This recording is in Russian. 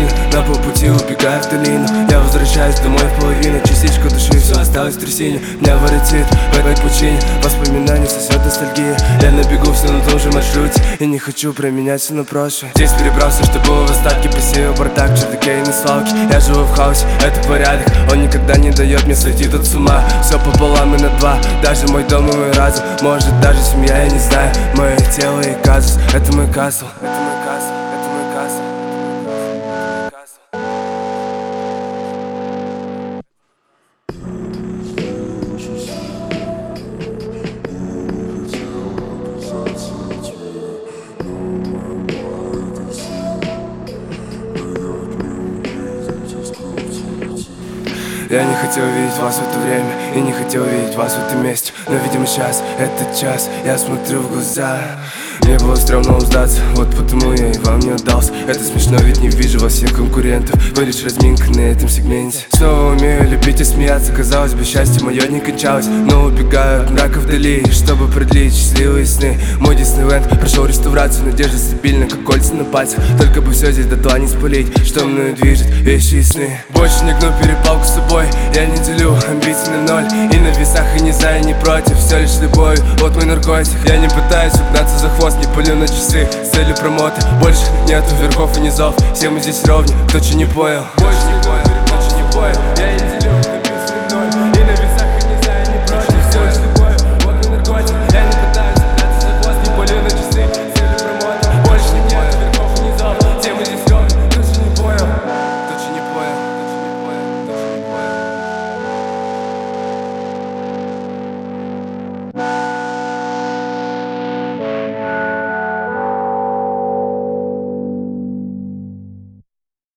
сильно, на полпути убегая в долину. Я возвращаюсь домой в половину, частичка души, все осталось в трясине. Меня воротит в этой пучине, воспоминаний сосет ностальгия. Я набегу все на том же маршруте и не хочу променять все на прошлое. Здесь перебрался, что было в остатке, посеял бардак в чердаке и на свалке. Я живу в хаосе, это порядок, он никогда не дает мне сойти тут с ума. Все пополам и на два, даже мой дом и мой разум. Может даже семья, я не знаю. Мое тело и казус, это мой касл. Это мой касл, это мой касл. Я не хотел видеть вас в это время и не хотел видеть вас в этом месте. Но, видимо, сейчас, этот час, я смотрю в глаза. Мне было стрёмно вам сдаться, вот потому я и вам не отдался. Это смешно, ведь не вижу во всех конкурентов. Вы лишь разминка на этом сегменте. Снова умею любить и смеяться. Казалось бы, счастье мое не кончалось, но убегаю от мрака вдали, чтобы продлить счастливые сны. Мой Диснейленд прошел реставрацию, надежда стабильна, как кольца на пальцах. Только бы все здесь дотла не спалить, что мною движет вещи и сны. Больше не гну перепалку с собой, я не делю амбиций на ноль. И на весах и не за, и не против, все лишь любовью, вот мой наркотик. Я не пытаюсь угнаться за хвост, не палю на часы с целью промоты. Больше нету верхов и низов, все мы здесь ровни, кто че не понял. Больше